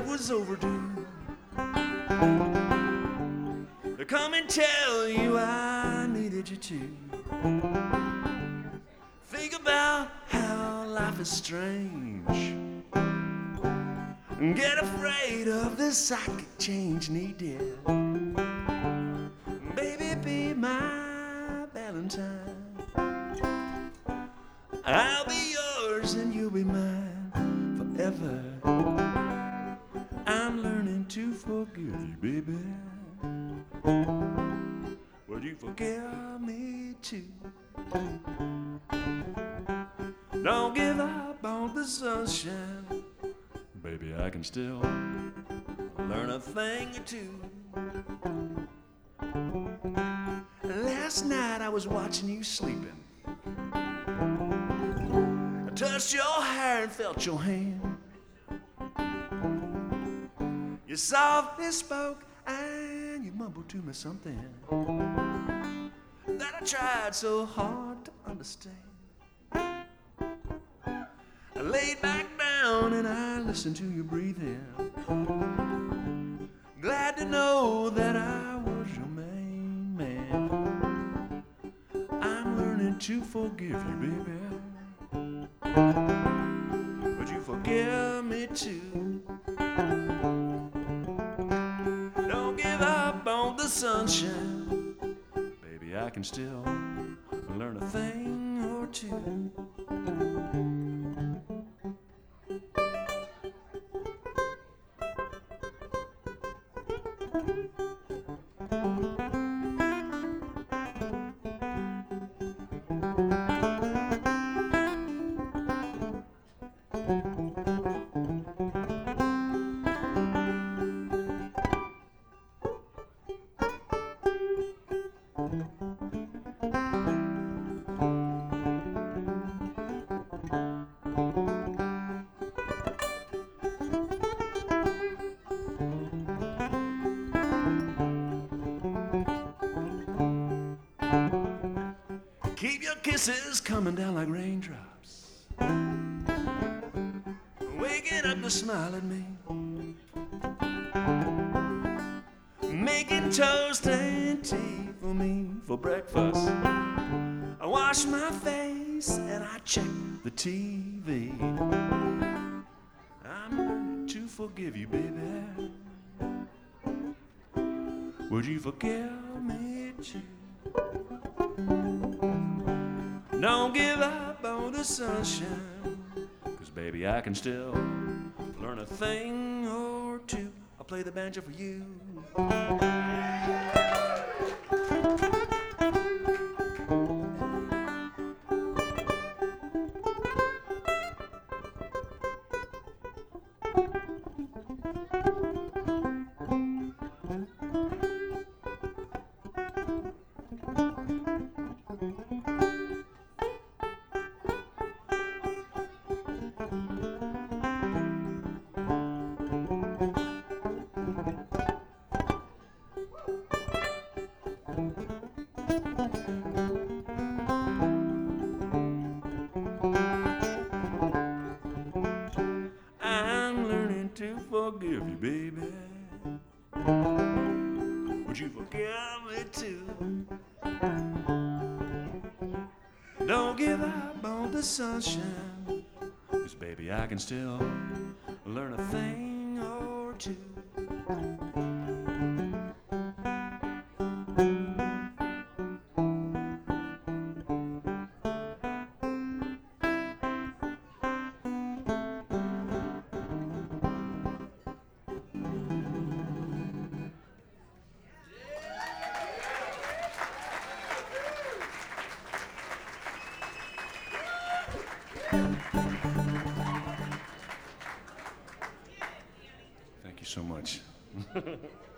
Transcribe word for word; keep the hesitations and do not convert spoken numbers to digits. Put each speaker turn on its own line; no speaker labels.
was overdue. To come and tell you I needed you too. Think about how life is strange. Get afraid of the psychic change, need dear. Baby, be my Valentine. I'll be yours and you'll be mine forever. I'm learning to forgive you, baby. Would you forgive me too? Don't give up on the sunshine. Baby, I can still learn a thing or two. Last night I was watching you sleeping. I touched your hair and felt your hand. You softly spoke and you mumbled to me something that I tried so hard to understand. I laid back down and I listened to you breathing. Glad to know that I was your main man. I'm learning to forgive you, baby. Would you forgive me too? Don't give up on the sunshine. Baby, I can still learn a thing or two. Keep your kisses coming down like raindrops, waking up to smile at me, making toast and tea for me for breakfast. I wash my face and I check the T V. I'm learning to forgive you, baby. Would you forgive me too? Don't give up on the sunshine, 'cause baby I can still learn a thing or two. I'll play the banjo for you. I'm learning to forgive you, baby. Would you forgive me too? Don't give up on the sunshine, 'cause baby I can still learn a thing or two. Thank you so much.